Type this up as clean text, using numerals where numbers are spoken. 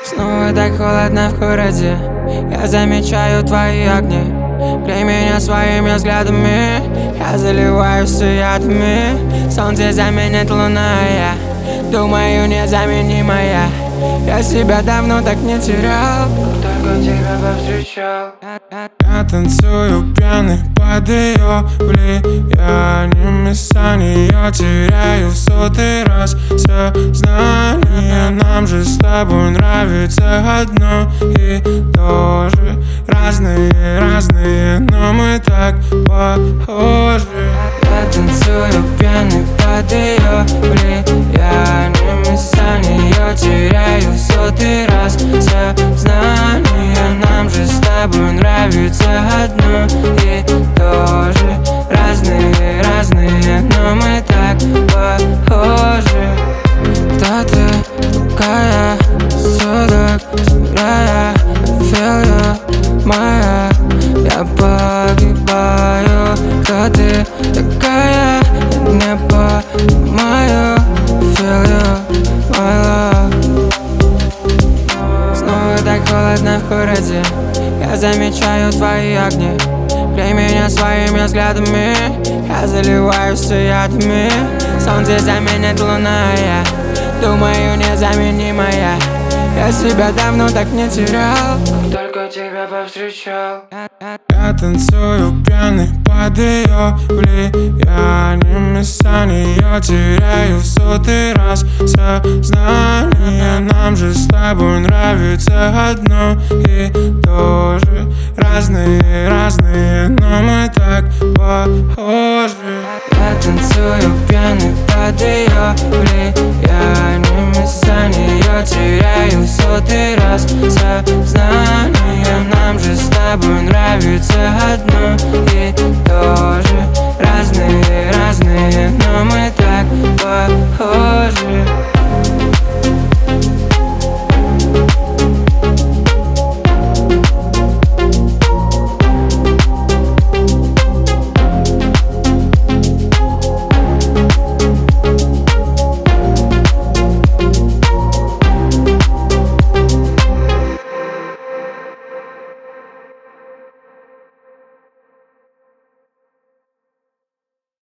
Снова так холодно в городе. Я замечаю твои огни. Плей меня своими взглядами. Я заливаюсь ядами. Солнце заменит луна, я думаю, незаменимая. Я себя давно так не терял, только тебя повстречал. Я танцую пьяный под ее влиянием. Месяния теряю в сотый раз сознание. Нам же с тобой нравится одно и то же. Разные, но мы так похожи. Я танцую пьяный под ее влиянием. Месяния теряю в сотый раз сознание. Нам же с тобой нравится одно и то же. Разные, но мы так похожи. Кто ты такая? Сюда теряя, feel you, моя. Я погибаю. Кто ты такая? Я не понимаю. Feel you, my love. Снова так холодно в городе. Я замечаю твои огни. Плей меня своими взглядами. Я заливаюсь ядами. Солнце заменит луна, я думаю, незаменимая. Я себя давно так не терял, только тебя повстречал. Я танцую пьяный под ее влиянием. Месяния теряю в сотый раз сознание. Нам же с тобой нравится одно и то же. Разные, но мы так похожи. Я танцую пьяный под ее влиянием. Месяния теряю в сотый раз сознание. Нам же с тобой нравится одно